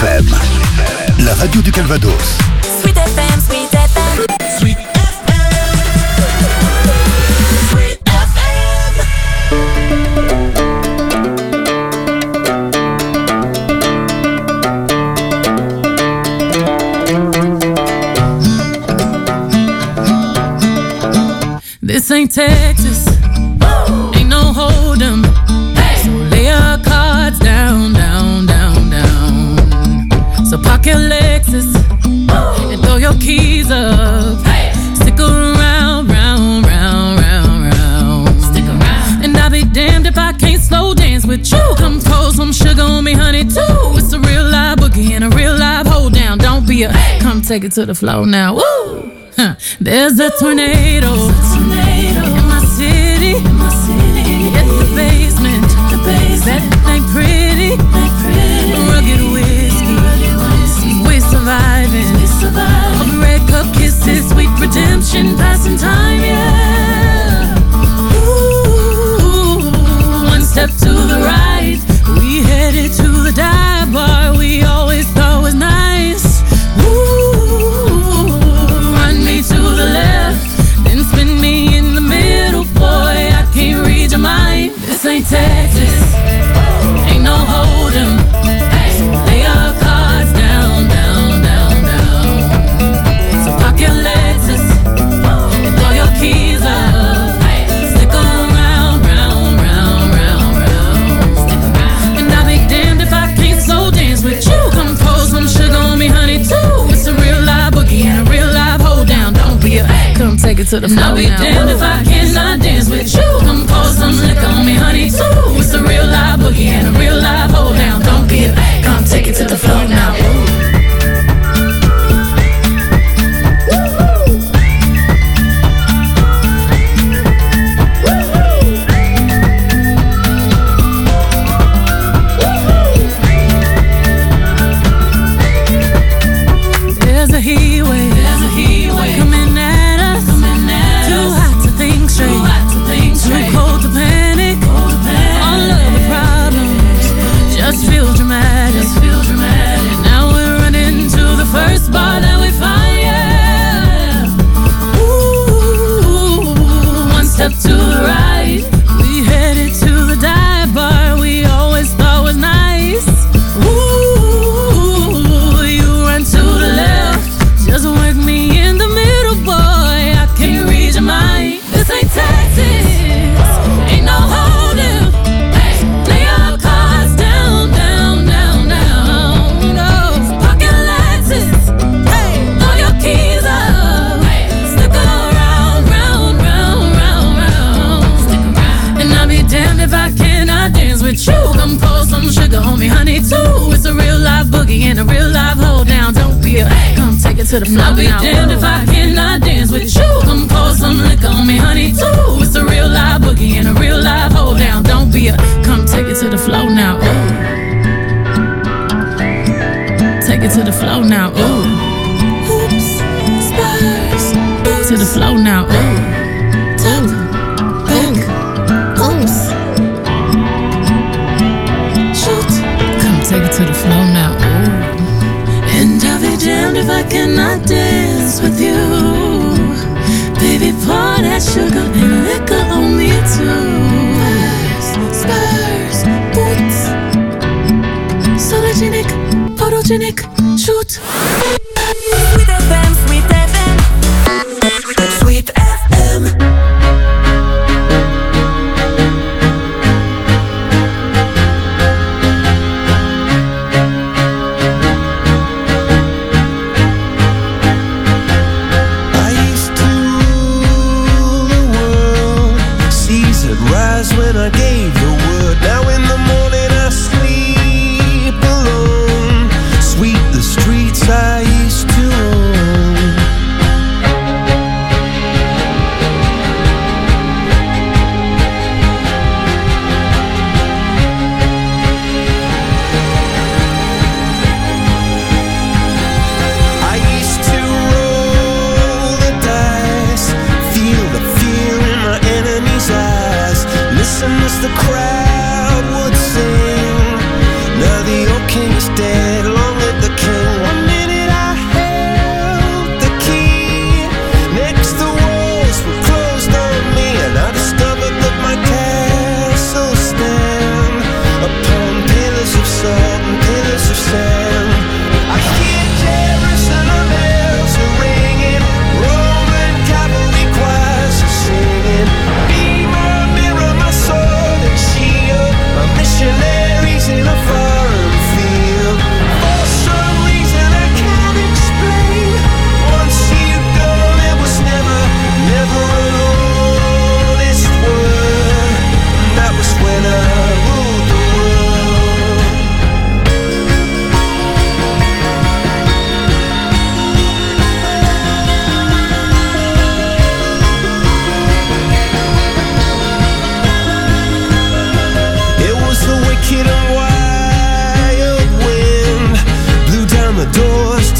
FM, la radio du Calvados. Sweet FM, Sweet FM, Sweet FM, Sweet FM. This ain't Texas, ain't no hold'em. So lay your cards down, down, down, down. So park your Lexus and throw your keys up. Stick around, round, round, round, round. Stick around. And I'll be damned if I can't slow dance with you. Come pour some sugar on me, honey, too. It's a real live boogie and a real live hold down. Don't be a come take it to the floor now. Woo! Huh. There's a tornado in my city. At the basement. That ain't pretty. Rugged whiskey. We're surviving. All the red cup kisses, sweet redemption, passing time, yeah. Ooh, one step to the right, we headed to the dive bar we always thought was nice. Ooh, run me to the left, then spin me in the middle, boy, I can't read your mind. This ain't Texas, ain't no hold'em. Lay your cards down, down, down, down. So park your Lexus and throw your keys up. Stick around, round, round, round, round. And I'll be damned if I can't slow dance with you. Come pour some sugar on me, honey, too. It's a real live boogie and a real live hold down. Don't be a come take it to the floor. I'll be damned if I cannot dance with you. Come pour some liquor on me, honey, too. It's a real live boogie and a real live hold down. Don't be a come take it to the floor now. There's a heat wave coming at us. Too hot to think straight, too cold to panic. All of the problems just feel dramatic. Now we're running to the first bar that we find, yeah. Ooh, one step to the right, we headed to the dive bar we always thought was nice. Ooh, you run to the left, just work me in the middle, boy, I can't read your mind. This ain't Texas, ain't no hold'em. Lay your cards down, down, down, down. No, pocket Lexus, throw your keys up. Stick around, round, round, round, round. And I'll be damned if I cannot dance with you. Come pour some sugar on me, honey, too. It's a real live boogie and a real live hold down. Don't be a come take it to the floor. I'll be damned if I cannot dance with you. Come pour some liquor on me, honey, too. It's a real live boogie and a real live hold down. Don't be a come take it to the floor now. Ooh. Take it to the floor now. Ooh. Hoops, spurs, boots. To the floor now. Ooh. Top, back, oops. Shoot. Come take it to the floor now. Ooh. And I'll be damned if I cannot dance with you. Baby, pour that sugar and liquor on me too. Spurs, boots. Sologenic, photogenic, shoot. Sweet FM, Sweet FM, Sweet FM. When I gave the word, now in the morning I sleep alone. Sweep the streets I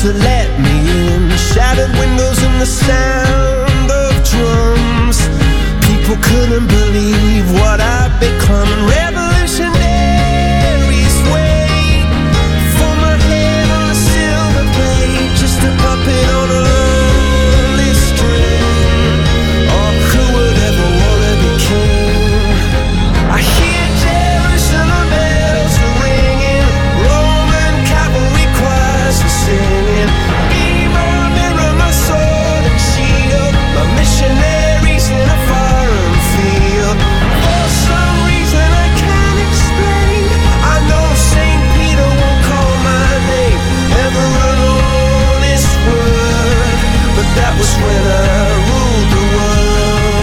to let me in. Shattered windows and the sound of drums. People couldn't believe what I'd become. Revolutionaries wait for my head on a silver plate, just a puppet on a lonely string. Oh, who would ever wanna be king? I hear Jerusalem bells are ringing, Roman cavalry choirs are singing. Be my mirror, my sword and shield, my missionaries in a foreign field. For some reason I can't explain, I know St. Peter won't call my name ever an honest word, but that was when I ruled the world.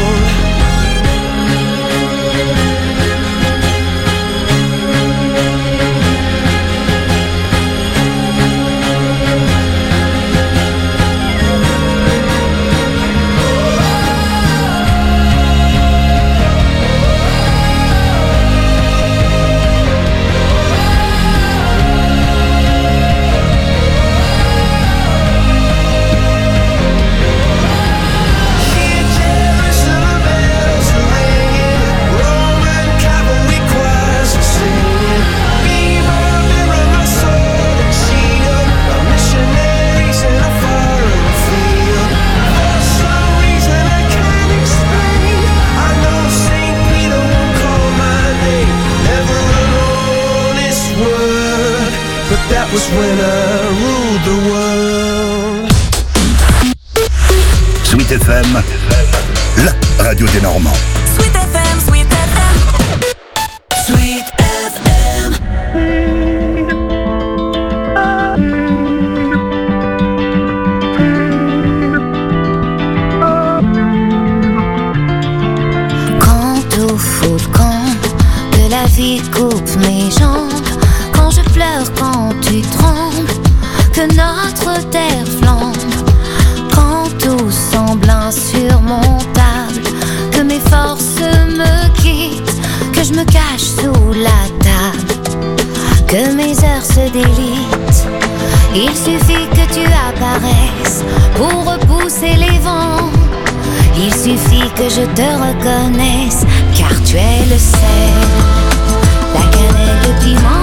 That was when I ruled the world. Sweet FM, la radio des Normands. Sweet FM, Sweet FM. Sweet FM. Quand au fond le camp de la vie coupe mes jambes, quand je pleure, quand tu trembles, que notre terre flambe, quand tout semble insurmontable, que mes forces me quittent, que je me cache sous la table, que mes heures se délitent. Il suffit que tu apparaisses pour repousser les vents. Il suffit que je te reconnaisse, car tu es le sel, la cannelle, le piment.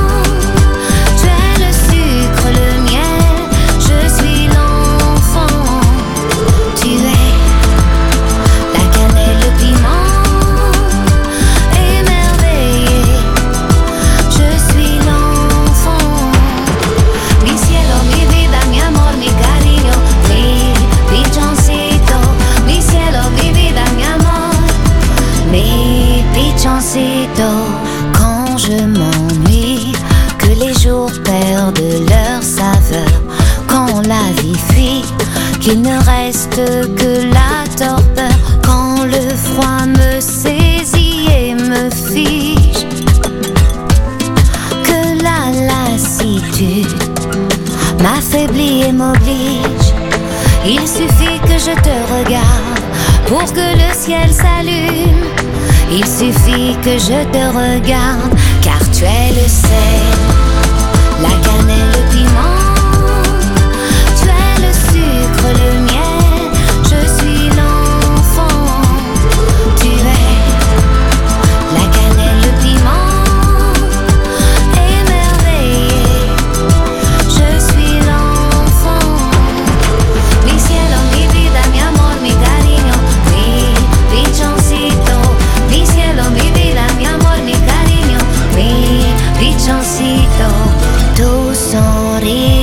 Le miel, je suis l'enfant, tu es la cannelle, le piment, émerveillé, je suis l'enfant. Mi cielo, mi vida, mi amor, mi cariño, mi pichoncito. Mi cielo, mi vida, mi amor, mi pichoncito. Quand je m'ennuie, que les jours perdent leur saveur, quand la vie fuit, qu'il ne reste que la torpeur, quand le froid me saisit et me fige, que la lassitude m'affaiblit et m'oblige. Il suffit que je te regarde pour que le ciel s'allume. Il suffit que je te regarde, car tu es le sel, la cannelle, le piment, tu es le sucre, le miel, je suis l'enfant, tu es la cannelle, le piment, émerveillé, je suis l'enfant. Mi cielo, mi vida, mi amor, mi cariño, mi pichoncito. Mi cielo, mi vida, mi amor, mi cariño, mi pichoncito. Tu sonrisa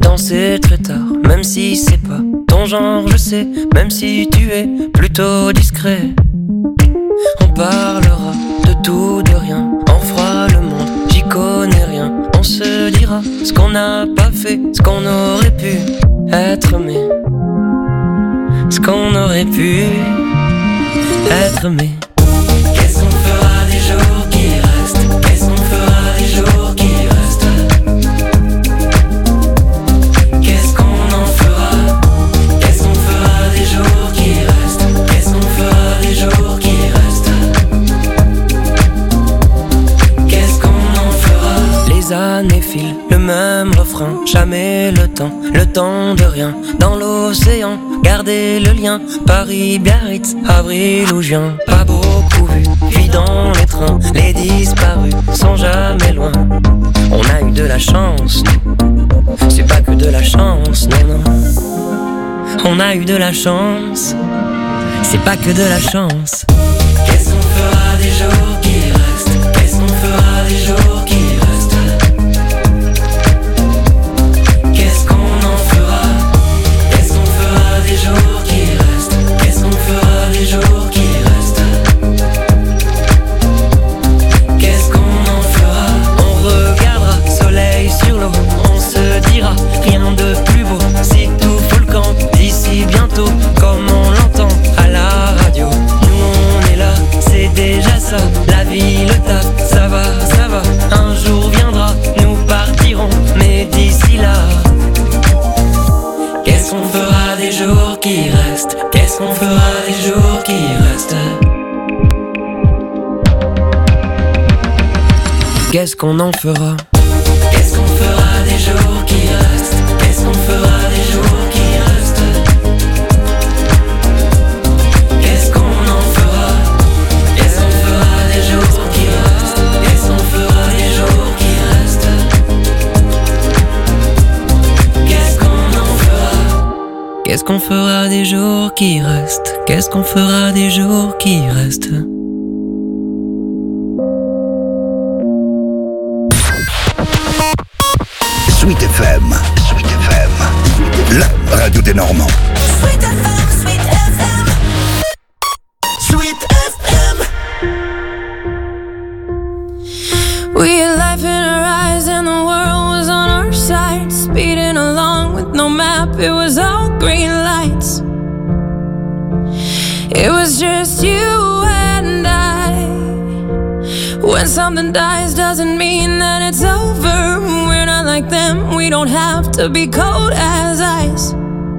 danser très tard, même si c'est pas ton genre, je sais, même si tu es plutôt discret. On parlera de tout, de rien, on fera le monde, j'y connais rien. On se dira ce qu'on n'a pas fait, ce qu'on aurait pu être aimé, ce qu'on aurait pu être aimé. Qu'est-ce qu'on fera des jours qui restent? Qu'est-ce qu'on fera des jours qui restent? Qu'est-ce qu'on en fera? Qu'est-ce qu'on fera des jours qui restent? Qu'est-ce qu'on fera des jours qui restent? Qu'est-ce qu'on en fera? Les années filent, le même refrain, jamais le temps de rien. Dans l'océan, garder le lien, Paris, Biarritz, avril ou juin. Pas beaucoup vu, puis dans les trains, les disparus sont jamais loin. On a eu de la chance, c'est pas que de la chance, non, non. On a eu de la chance, c'est pas que de la chance. Qu'est-ce qu'on fera des jours qui restent? Qu'est-ce qu'on fera des jours qui restent? Qu'est-ce qu'on en fera? Qu'est-ce qu'on fera des jours qui restent? Qu'est-ce qu'on fera des jours qui restent? Qu'est-ce qu'on en fera? On regardera soleil sur l'eau, on se dira rien de plus beau. Si tout fout le camp d'ici bientôt, comme on l'entend à la radio. Nous on est là, c'est déjà ça. La vie, le taf, ça va, ça va. Un jour viendra, nous partirons, mais d'ici là, qu'est-ce qu'on fera des jours qui restent? Qu'est-ce qu'on fera des jours qui restent? Qu'est-ce qu'on en fera? Qu'est-ce qu'on fera des jours qui restent? Qu'est-ce qu'on fera des jours qui restent? Qu'est-ce qu'on en fera? Qu'est-ce qu'on fera des jours qui restent? Qu'est-ce qu'on fera des jours qui restent? Qu'est-ce qu'on en fera? Qu'est-ce qu'on fera des jours qui restent? Qu'est-ce qu'on fera des jours qui restent? Sweet FM, la radio des Normands. Sweet FM, Sweet FM. Sweet FM. We had life in our eyes and the world was on our side. Speeding along with no map, it was all green lights. It was just you and I. When something dies doesn't mean that it's over. We're not like them, we don't have to be cold as ice.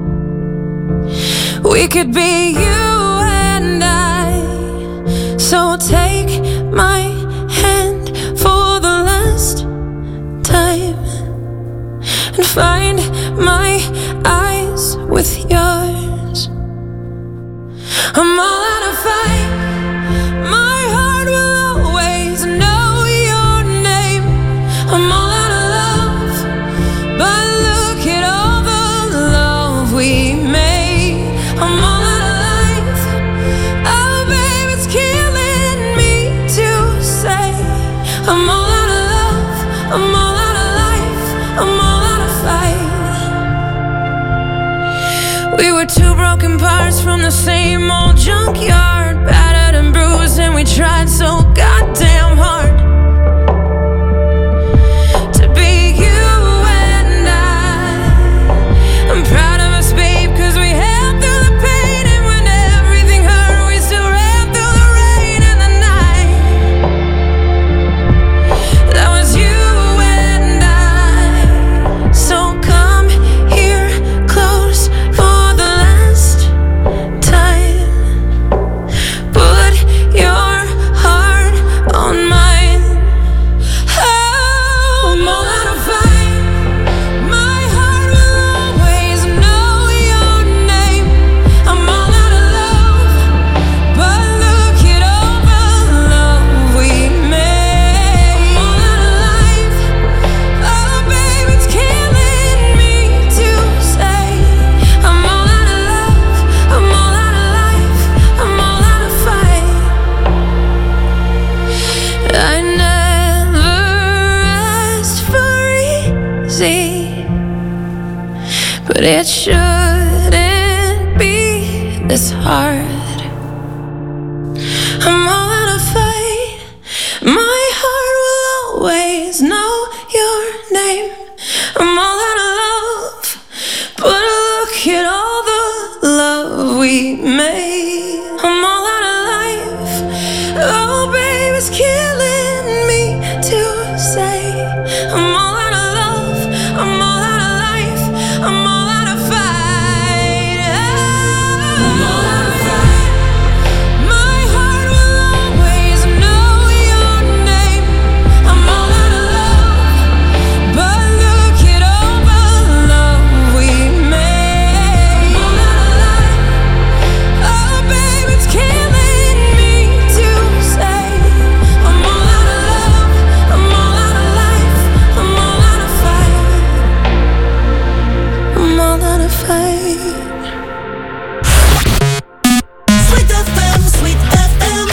We could be you and I. So take my hand for the last time and find my eyes with yours. I'm all out of fight. My heart will always know your name. I'm all out of love, but look at all the love we made. I'm all out of life. Oh, babe, it's killing me to say. I'm all out of love. I'm all out of life. I'm all out of fight. We were two broken parts from the same old junkyard, battered and bruised, and we tried so goddamn hard to be you and I. I'm proud of us, babe, 'cause we held through the pain, and when everything hurt, we still ran through the rain and the night. That was you and I. So come here close for the last time. Put your heart on my but it shouldn't be this hard. I'm all out of fight. My heart will always know your name. I'm all out of love, but look at all the love we made. I'm all out of life. Oh, babe, it's killing me to say. I'm all out of love. I'm all out of life. I'm all out of fight. I'm all out of fight. My heart will always know your name. I'm all out of love, but look at all the love we made. I'm all out of life. Oh, babe, it's killing me to say. I'm all out of love. I'm all out of life. I'm all out of fight. I'm all out of fight. Sweet FM, Sweet FM,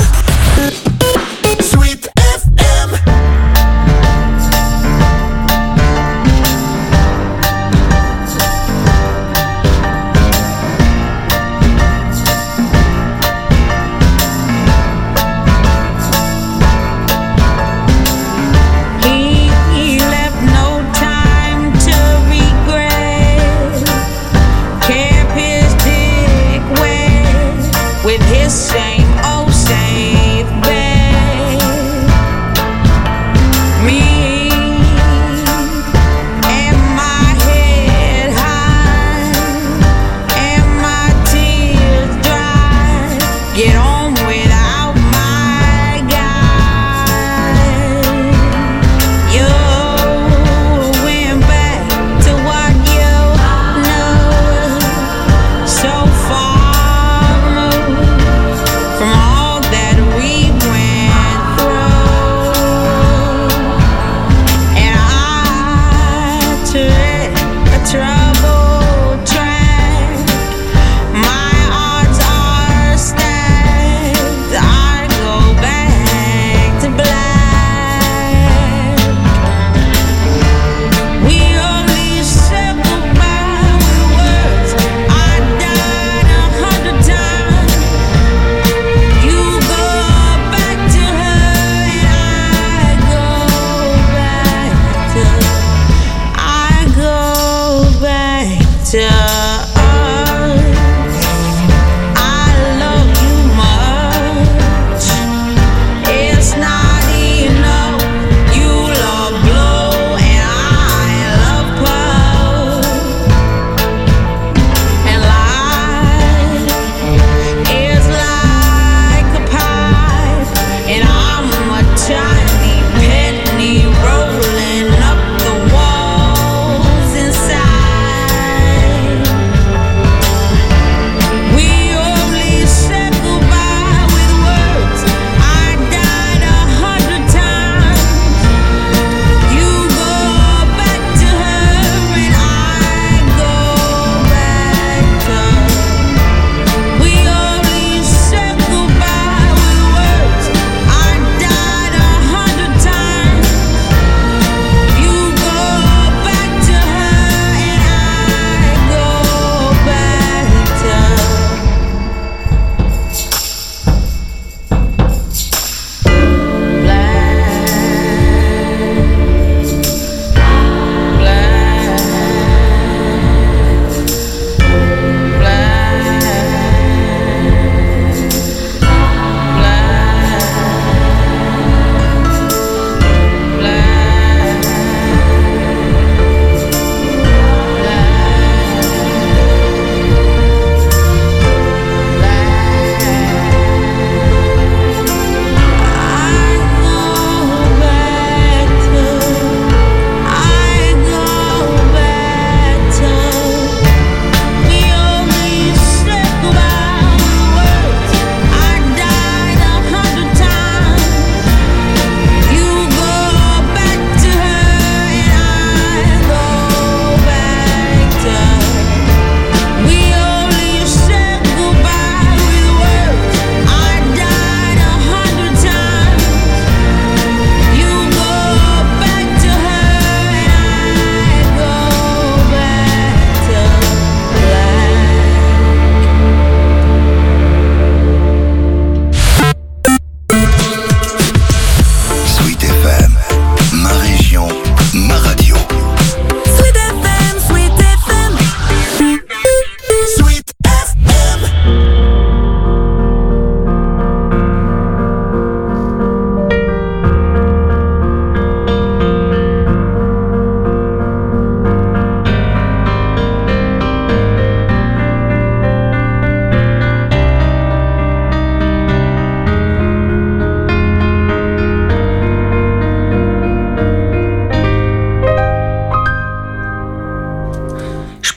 Sweet FM. He left no time to regret. Kept his dick wet with his same old safe bet. Me and my head high and my tears dry. Get on without my guy. You went back to what you know. So far removed from all that we went through. And I tread a troubled track. My odds are stacked. I go back to black. We only said goodbye with words. I died 100 times. You go back to her and I go back to us. I love you much. It's not enough. You love blow and I love puff. And life is like a pipe, and I'm a tiny penny rolling up the walls inside.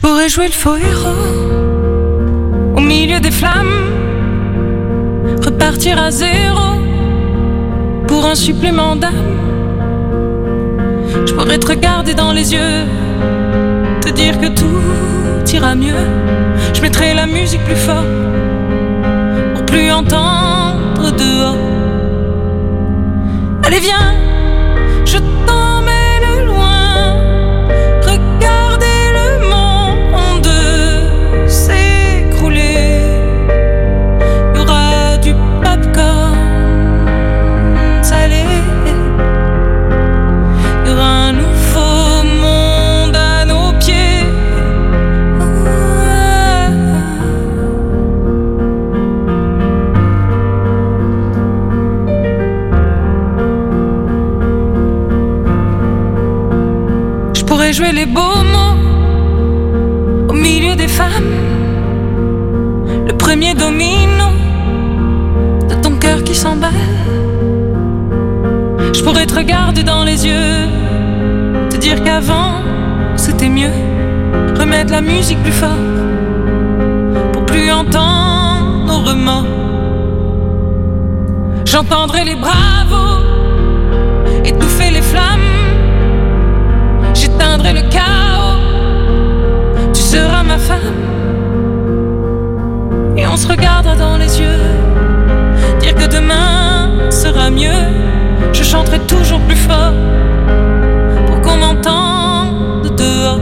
pourrais jouer le faux héros au milieu des flammes, repartir à zéro pour un supplément d'âme. Je pourrais te regarder dans les yeux, te dire que tout ira mieux. Je mettrai la musique plus fort pour plus entendre dehors. Allez viens, je t'emmène loin, regardez le monde s'écrouler. Il y aura du popcorn salé, il y aura un nouveau monde à nos pieds. Je pourrais jouer les beaux mots au milieu des femmes, le premier domino de ton cœur qui s'emballe. Je pourrais te regarder dans les yeux, te dire qu'avant c'était mieux, remettre la musique plus fort pour plus entendre nos remords. J'entendrai les bravos étouffer les flammes, j'éteindrai le chaos, tu seras ma femme. Et on se regardera dans les yeux, dire que demain sera mieux. Je chanterai toujours plus fort pour qu'on m'entende dehors.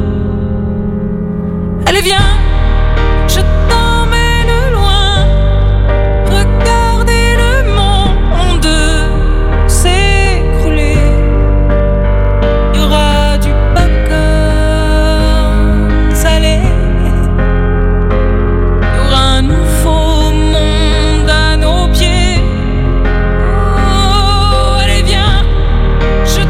Allez viens, je t'emmène loin, regardez le monde s'écrouler. Il y aura du popcorn salé, il y aura un nouveau monde à nos pieds. Oh, allez viens, je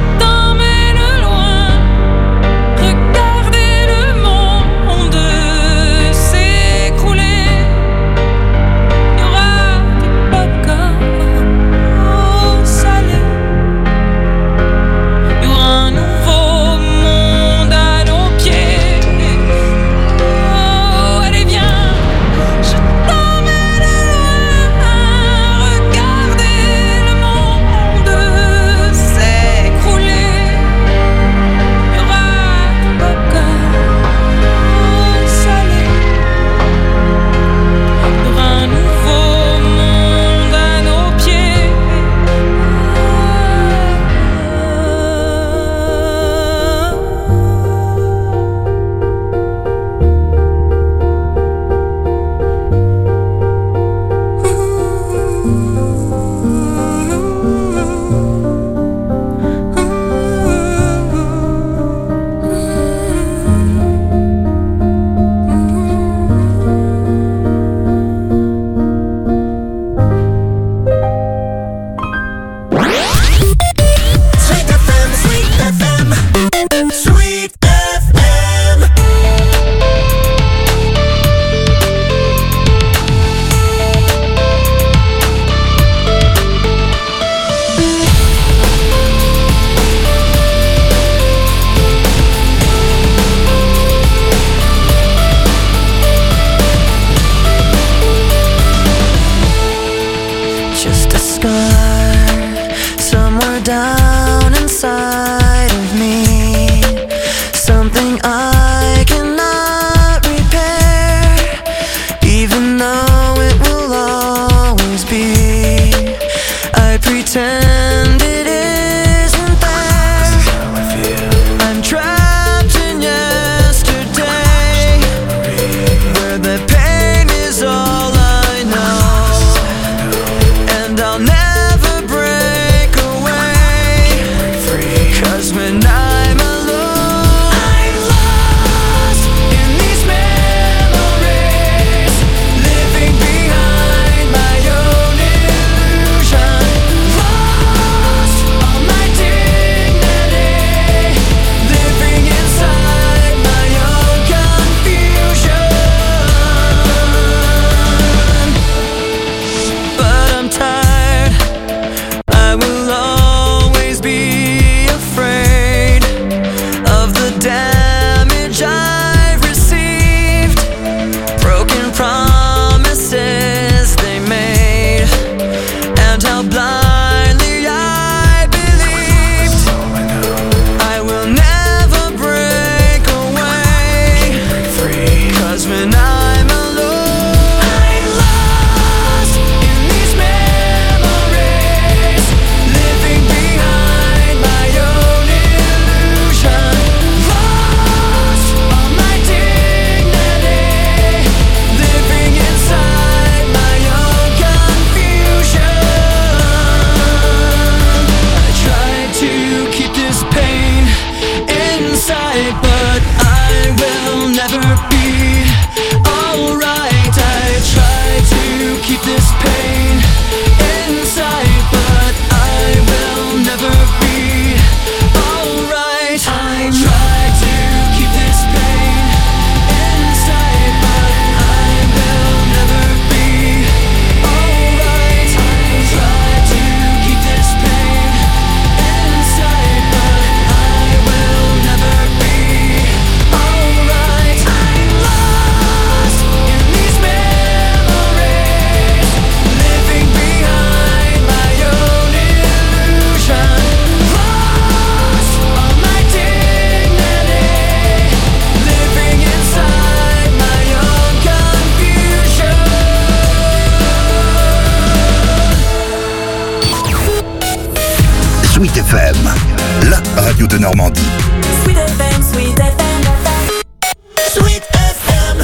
Sweet FM, la radio de Normandie. Sweet FM, Sweet FM. Sweet FM.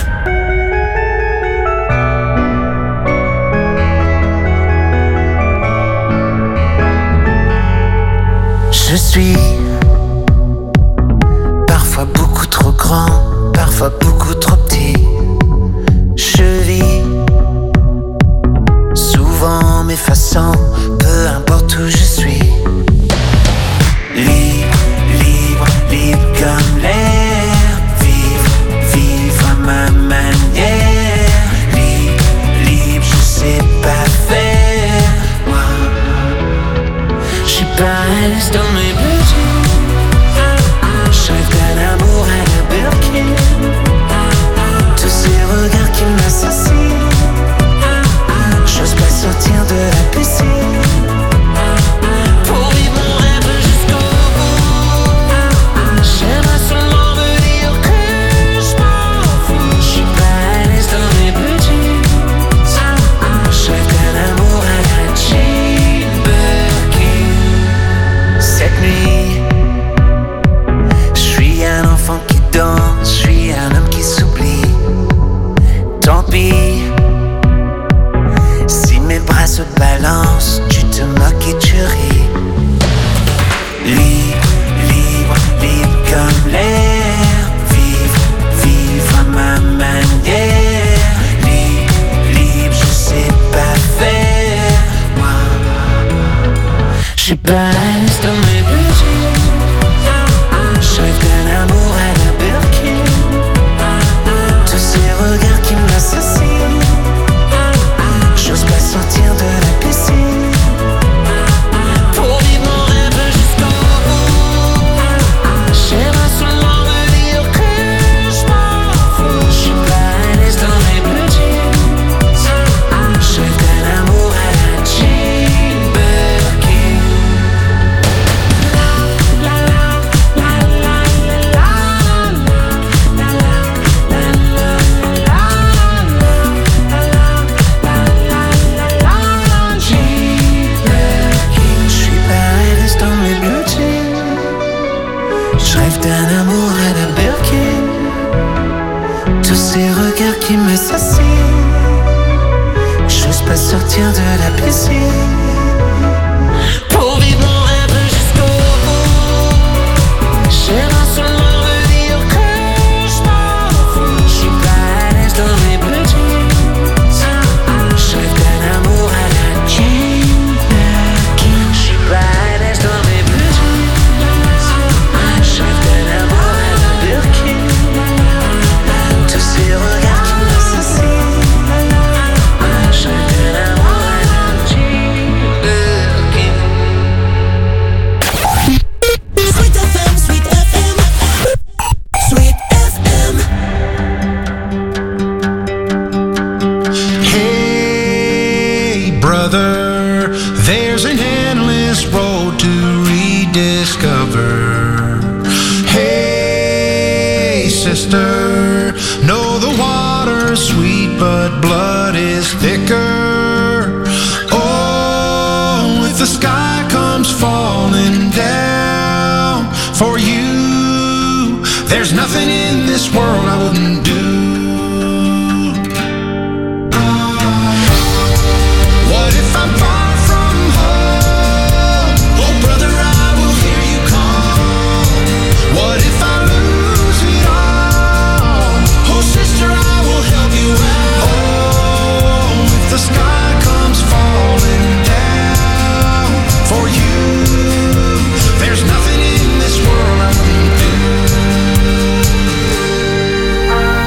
Je suis parfois beaucoup trop grand, parfois beaucoup trop petit. Je vis souvent m'effaçant, peu importe où je suis. Libre, libre, libre comme l'air. Vivre, vivre à ma manière. Libre, libre, je sais pas faire. Moi, je suis pas à l'aise dans mes budgets. Je rêve d'un amour à la Birkin. Tous ces regards qui m'assassinent. J'ose pas sortir de la piscine. Pour vivre mon rêve jusqu'au bout. J'aimerais seulement me dire que je m'en fous. Je suis pas à l'aise dans mes budgets. Je rêve d'un amour à la Jane Birkin. Cette nuit, je suis un enfant qui danse, je suis un homme qui s'oublie. Tant pis si mes bras se balancent, tu te moques et tu ris. Libre, libre, libre comme l'air. Vivre, vivre à ma manière. Libre, libre, je sais pas faire. Moi, je suis pas à l'aise dans mes budgets. Je rêve d'un amour à la Birkin. Tous ces regards qui m'assassinent. J'ose pas sortir de la piscine. Pour vivre mon rêve jusqu'au bout. J'aimerais seulement me dire que je m'en fous. Je suis pas à l'aise dans mes budgets. Je rêve d'un amour à la Jane Birkin. Je suis pas à l'aise dans mes budgets. Je rêve d'un amour à la Birkin. Tous ces regards qui m'assassinent. J'ose pas sortir de la piscine. Pour vivre mon rêve jusqu'au bout. J'aimerais seulement me dire que je m'en fous. Je suis pas à l'aise dans mes budgets. Je rêve d'un amour à la Jane Birkin. Je suis pas à l'aise dans mes budgets. Je rêve d'un amour à la Birkin. Tous ces regards qui m'assassinent. Je rêve d'un amour à la Jane Birkin. Sweet FM, Sweet FM. Sweet FM. Hey, brother, there's an endless road to rediscover. Hey, sister, know the water's sweet, but blood is thicker. Oh, if the sky comes falling down for you, there's nothing in this world I wouldn't do. What if I'm far from home? Oh, brother, I will hear you call. What if I lose it all? Oh, sister, I will help you out. Oh, if the sky comes falling down for you, there's nothing in this world I wouldn't do.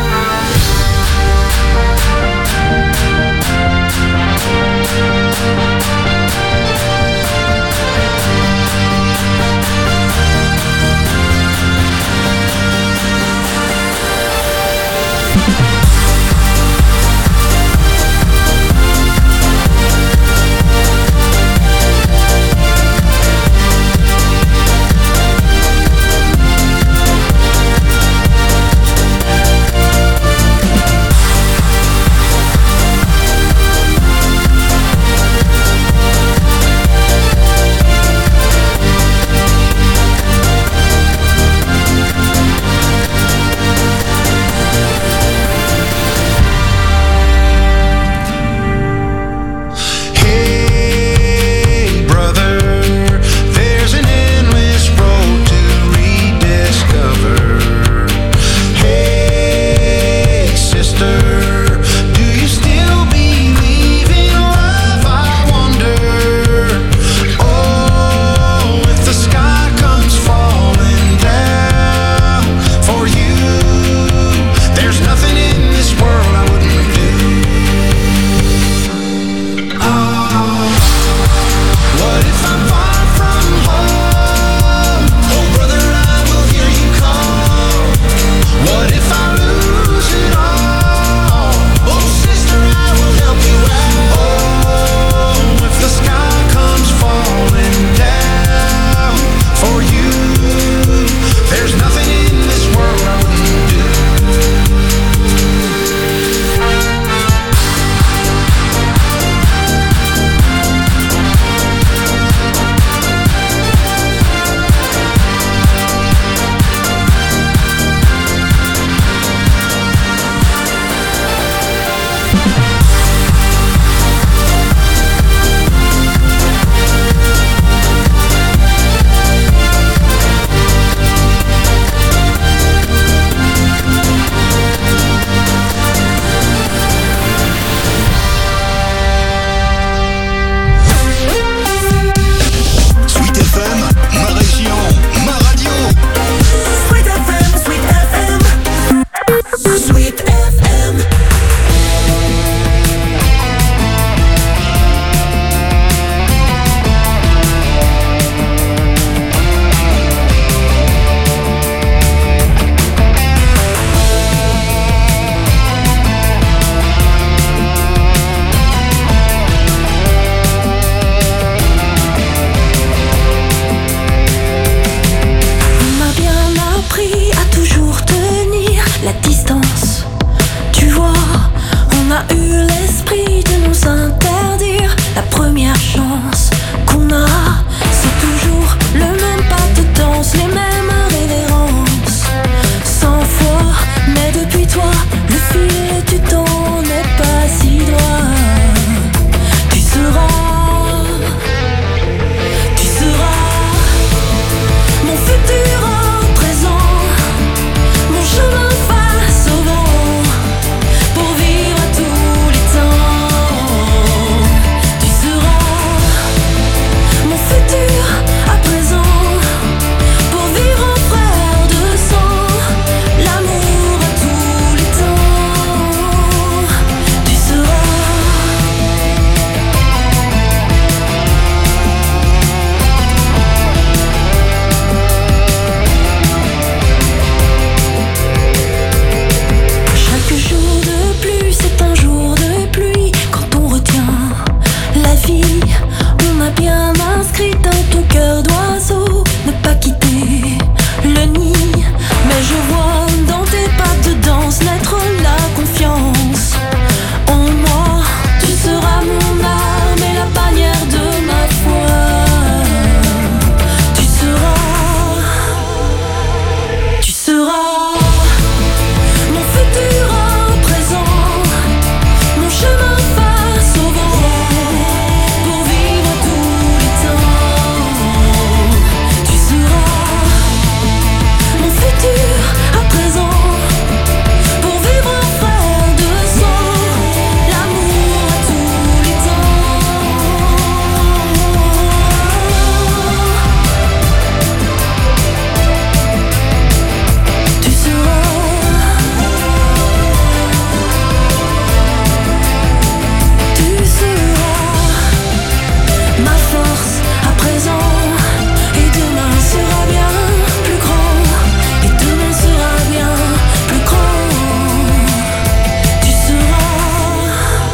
Sweet FM. La distance, tu vois, on a eu l'esprit de nous interdire. La première chance qu'on a, c'est toujours le même pas de danse, les mêmes révérences. 100 fois, mais depuis toi, le fil du temps n'est pas si droit. Tu seras mon futur en présent, mon chemin face au vent, pour vivre à tous les temps. Tu seras mon futur à présent, pour vivre en frère de sang, l'amour à tous les temps. Tu seras chaque jour de plus, c'est un jour de pluie. Quand on retient la vie, on a bien inscrit dans ton cœur d'oiseau ne pas quitter le nid. Mais je vois dans tes pas de danse naître la confiance en moi. Tu seras mon âme et la bannière de ma foi. Tu seras mon futur en présent, mon chemin face au vent, pour vivre tous les temps. Tu seras mon futur à présent, pour vivre en frère de sang, l'amour à tous les temps. Tu seras ma force à présent, et demain sera bien plus grand, et demain sera bien plus grand. Tu seras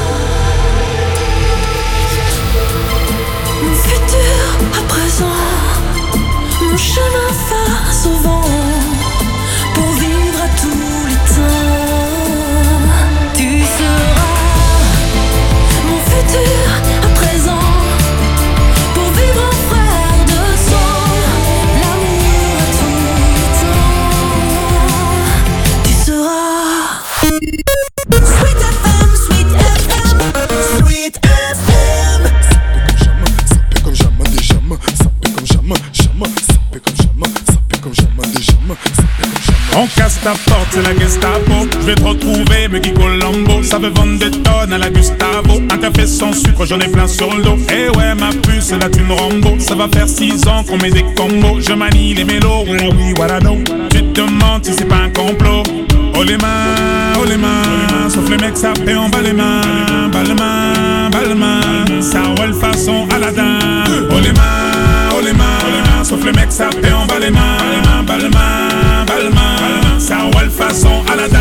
mon futur à présent, mon chemin face au vent, pour vivre à tous les temps. Tu seras mon futur à présent, pour vivre en frère de sang, l'amour à tous les temps. Tu seras Sweet FM, Sweet FM, Sweet FM. Ça paie comme jamais des jamais, ça paie comme jamais, jamais, ça paie comme jamais, ça paie comme jamais des jamais, ça paie comme jamais. On casse ta porte, c'est la Gestapo. Je vais te retrouver, me Guy Colombo. Ça veut vendre des tonnes à la Gustavo. Un café sans sucre, j'en ai plein sur le dos. Eh ouais, ma puce, c'est la thune Rambo. Ça va faire 6 ans qu'on met des combos. Je manie les mélos, voilà oui, voilà non. Tu te demandes si c'est pas un complot. Oh les mains, sauf les mecs, ça paie en bas les mains. Bas les mains, ça roule façon Aladdin. Oh les mains, sauf les mecs, ça paie en bas les mains. Bas les mains, ça roule façon Aladdin.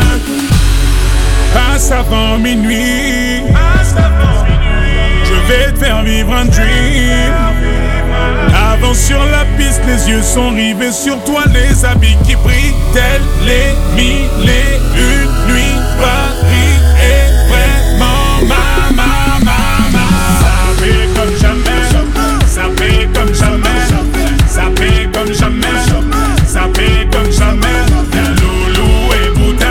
Passe avant minuit, je vais te faire vivre un dream. Avance sur la piste, les yeux sont rivés sur toi, les habits qui brillent, tels les mille et une nuits. Paris est vraiment ma. Ça paie comme jamais, ça paie comme jamais, ça paie comme jamais, ça paie comme jamais. Y'a Loulou et Bouddha,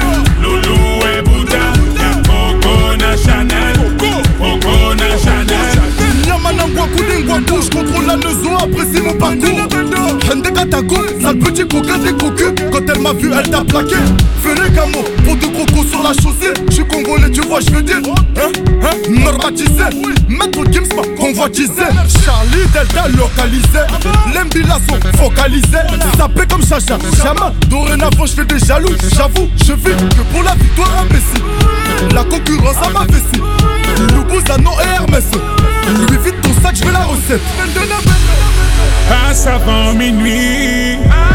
y'a Coco Chanel, Yamanangwa Koulingwa Kou, je contrôle la leçon, apprécie mon parcours. Hende Katago, sale petit coquin des cocus. Quand elle m'a vu, elle t'a plaqué. Fais les camos, pour de crocos sur la chaussée. J'suis congolais, tu vois, j'veux dire. Normatisé, maître Gims m'a convoitisé. Charlie Delta localisé. L'embilasso focalisé. Sapé comme Chacha, jamais. Dorénavant je fais des jaloux. J'avoue, je vis que pour la victoire imbécile. La concurrence à ma vessie. Loubouzanon et Hermès. Lui vite ton sac, je veux la recette. Passe avant minuit.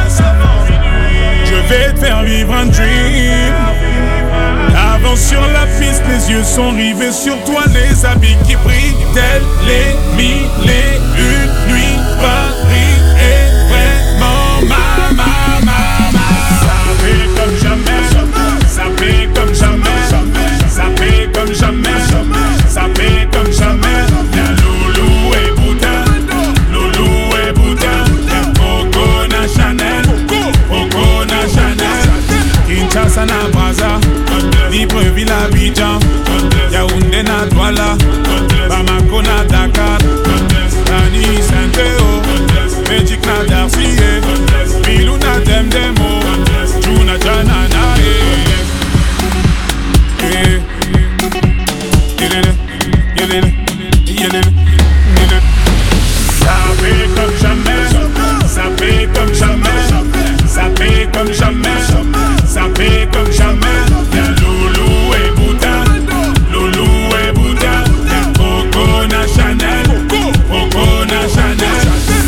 Je vais te faire vivre un dream. Avance sur la piste, les yeux sont rivés sur toi, les habits qui brillent, tels les mille et une nuits. Paris est vraiment ma. Sapé comme jamais, sapé comme jamais, sapé comme jamais, sapé comme jamais. Y'a Loulou et Bouddha, Loulou et Bouddha. Y'a Coco na Chanel, Coco na Chanel. Kinshasa na Brazza, Libreville à Abidjan, Yaoundé na Douala, Bamako na Dakar, Tani Saint-Théo, Magic na Darcy, Milou na Demdemo, Juna Janana. Sapé comme jamais, sapé comme jamais, sapé comme jamais, sapé comme jamais. Y'a Loulou et Bouddha, Loulou et Bouddha. Y'a Coco na Chanel, Coco na Chanel.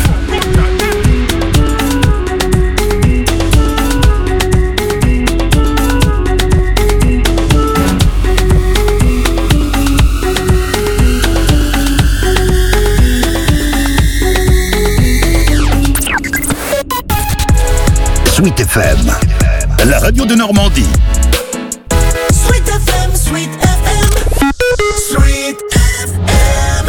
Sweet FM, la radio de Normandie. Sweet FM, Sweet FM, Sweet FM.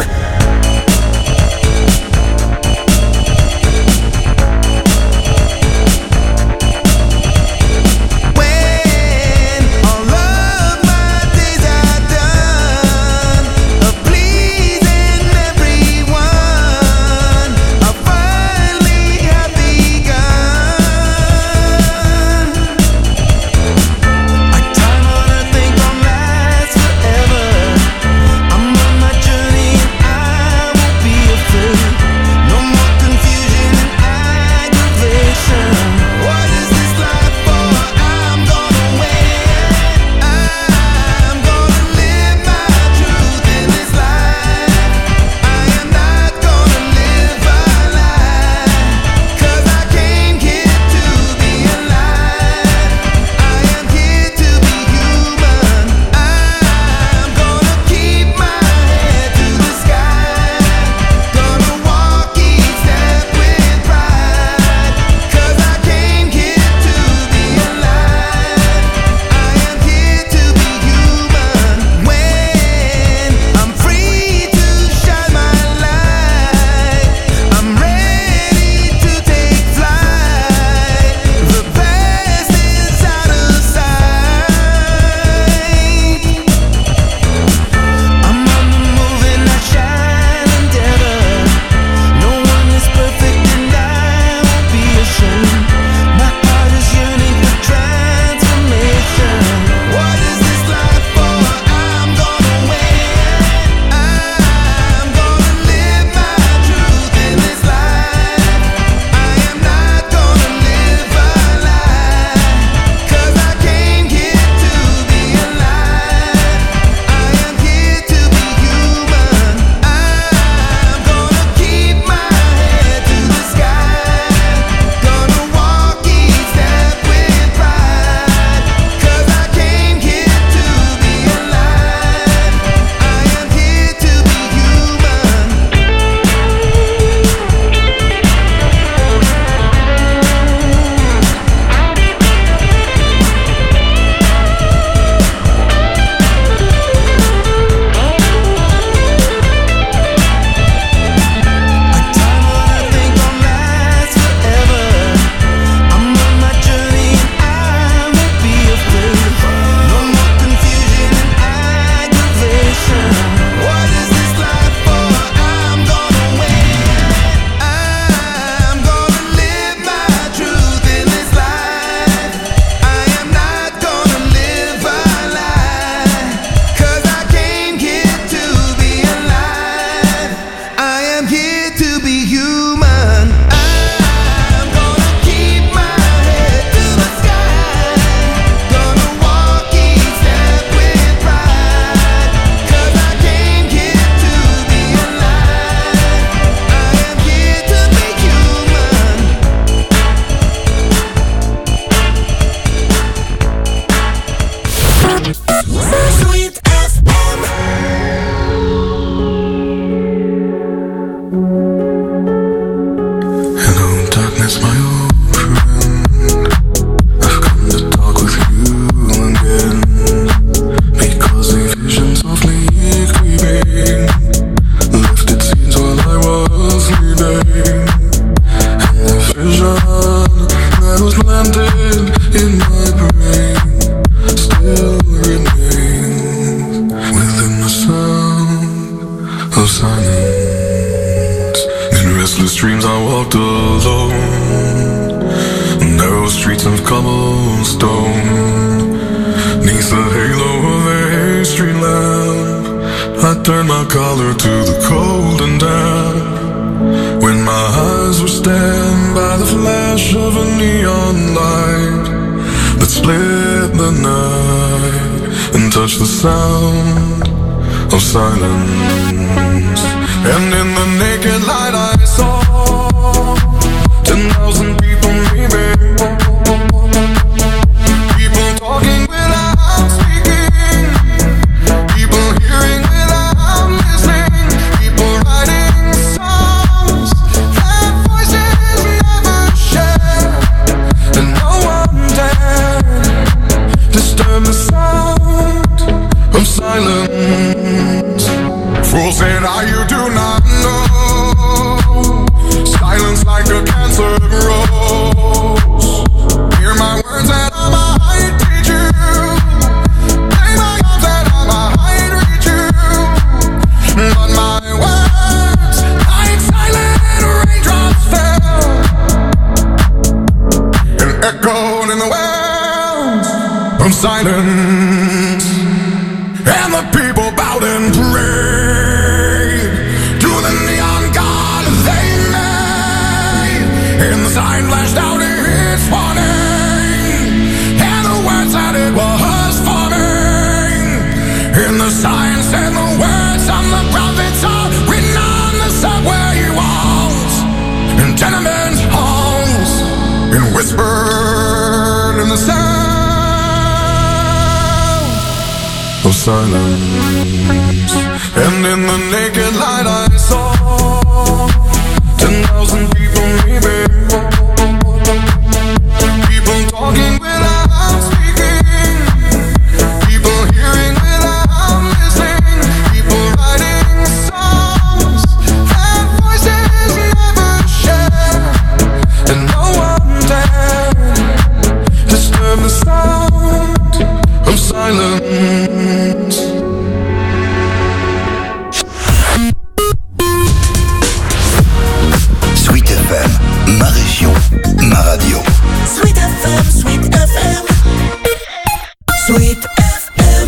When all of my days are done of pleasing everyone, I finally have begun. cobblestone. Neath the halo of a street lamp, I turned my collar to the cold and damp. When my eyes were stabbed by the flash of a neon light that split the night and touched the sound of silence. And in the naked light I saw 10,000 people maybe, people talking without speaking, people hearing without listening, people writing songs that voices never share, and no one dared disturb the sound of silence. Fool said, you do not know. Silence like a cancer grows. Hear my words that I might teach you. Play my arms that I might reach you. But my words, like silent raindrops fell and echoed in the wells of silence. And the people bowed and prayed to the neon god they made. And the sign flashed out its warning, and the words that it was forming. And the sign said the words on the prophets are written on the subway walls, in tenement halls, and whispered in the sound of silence. And in the naked light I saw 10,000 people maybe, people talking without speaking, people hearing without listening, people writing songs that voices never share, and no one dared disturb the sound of silence. Sweet FM, ma région, ma radio. Sweet FM, Sweet FM, Sweet FM.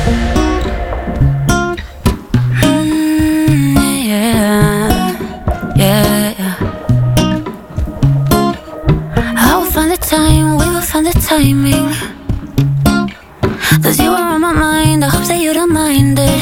I will find the time, we will find the timing. 'Cause you are on my mind, I hope that you don't mind it.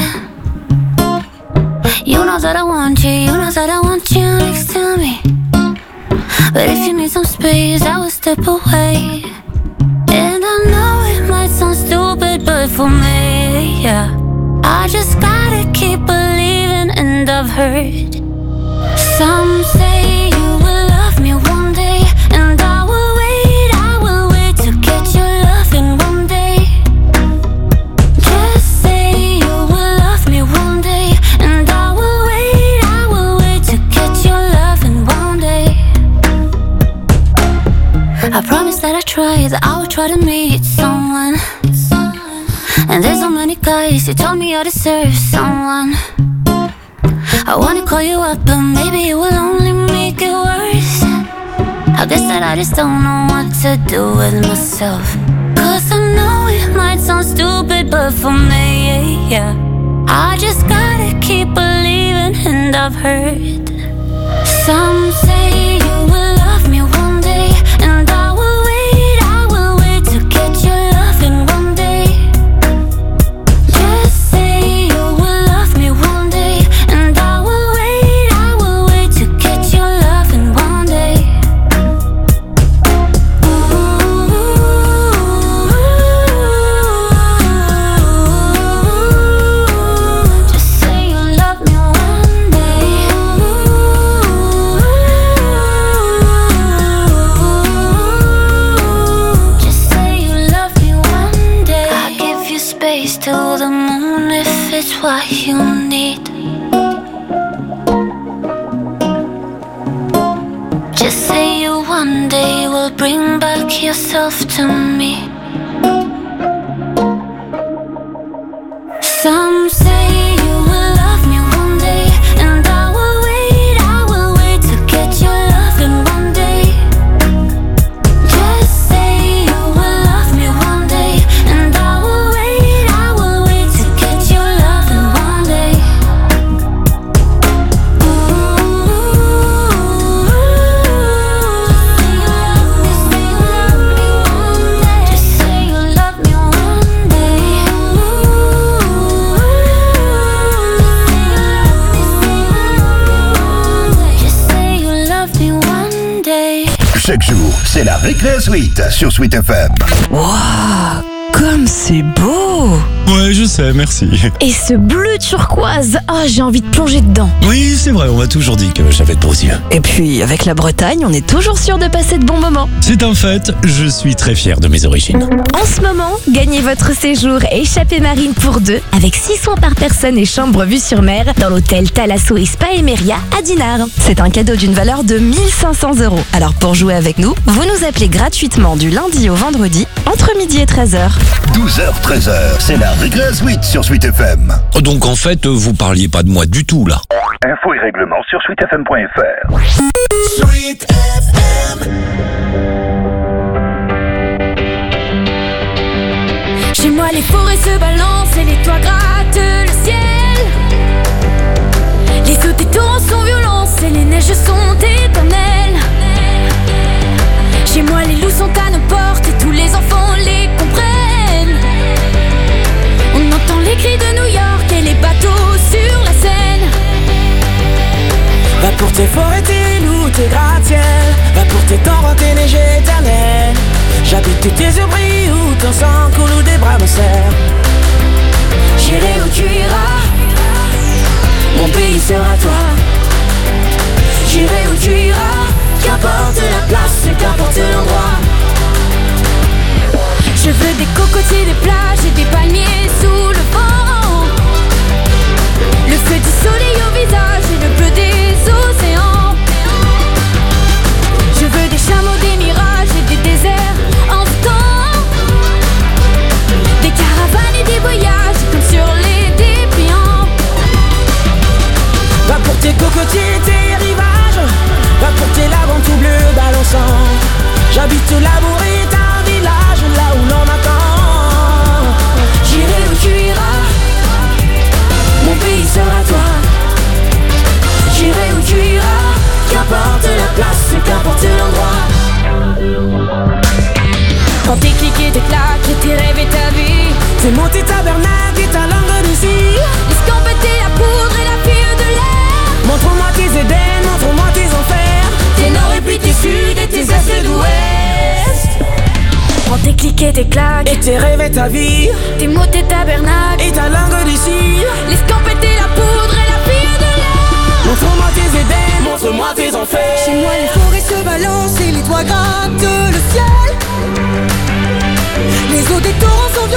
You know that I want you, you know that I want you next to me. But if you need some space, I will step away. And I know it might sound stupid, but for me, yeah, I just gotta keep believing. And I've heard some say you will love me one day, and I will wait to get your loving one day. Just say you will love me one day, and I will wait to get your loving one day. I promise that I try, that I will try to meet someone. And there's so many guys who told me I deserve someone. I wanna call you up, but maybe it will only make it worse. I guess that I just don't know what to do with myself. 'Cause I know it might sound stupid, but for me, yeah, I just gotta keep believing. And I've heard some say you will love me one day, and I will wait to get your loving one day. Just say you will love me one day, and I will wait to get your loving one day. Just say you love me one day. Just say you love me one day. I'll give you space to the moon if it's what you need. Just say you one day will bring back yourself to me. Some say you will love me one day, and I will wait to get your loving one day. Just say you Chaque jour, c'est la Récré Suite sur Sweet FM. Waouh, comme c'est beau! Ouais, je sais, merci. Et ce bleu turquoise, j'ai envie de plonger dedans. Oui, c'est vrai, on m'a toujours dit que j'avais de beaux yeux. Et puis, avec la Bretagne, on est toujours sûr de passer de bons moments. C'est un fait, je suis très fier de mes origines. En ce moment, gagnez votre séjour Échappée Marine pour 2 avec 6 soins par personne et chambre vue sur mer dans l'hôtel Thalasso et Spa Emeria à Dinard. C'est un cadeau d'une valeur de 1 500 €. Alors pour jouer avec nous, vous nous appelez gratuitement du lundi au vendredi entre midi et 13h. 12h, 13h, c'est la Récré Suite sur Sweet FM. Donc en fait, vous parliez pas de moi du tout là. Infos et règlements sur sweetfm.fr. Sweet FM. Chez moi les forêts se balancent et les toits grattent le ciel. Les eaux des torrents sont violents et les neiges sont éternelles. Chez moi les loups sont à nos portes et tous les enfants les comprennent. On entend les cris de New York et les bateaux sur la Seine. Va pour tes forêts, tes loups, tes gratte-ciel. Va pour tes torrents, tes neiges éternelles. J'habite tes abris où ton sang coule ou des bras me serrent. J'irai où tu iras, Mon pays sera toi. j'irai où tu iras. Qu'importe la place et qu'importe l'endroit. Je veux des cocotiers, des plages et des palmiers sous le vent. Le feu du soleil au visage et le bleu des océans. Je veux des chameaux, des mirages et des déserts envoûtants. Des caravanes et des voyages comme sur les dépliants. Va pour tes cocotiers, tes rivages. Va pour tes laves tout bleu balançant. J'habite Labour et un village là où l'on attend. J'irai où tu iras, Mon pays sera toi. j'irai où tu iras. Qu'importe la place et qu'importe l'endroit. Quand tes clics et tes claques et tes rêves et ta vie, Tes mots, tes tabernacles et ta langue de cire. les scampes et la poudre et la fille de l'air. Montre-moi tes Éden, montre-moi tes enfers. Tes nord et puis tes sud et tes est et d'ouest. Quand tes clics et tes claques, Et tes rêves et ta vie. tes mots, tes tabernacles, Et ta langue de cire. les scampes et la poudre et la fille de l'air. Montre-moi tes Éden, montre-moi tes enfers. Chez moi les forêts se balancent et les toits grattent le ciel. Les eaux des torrents sont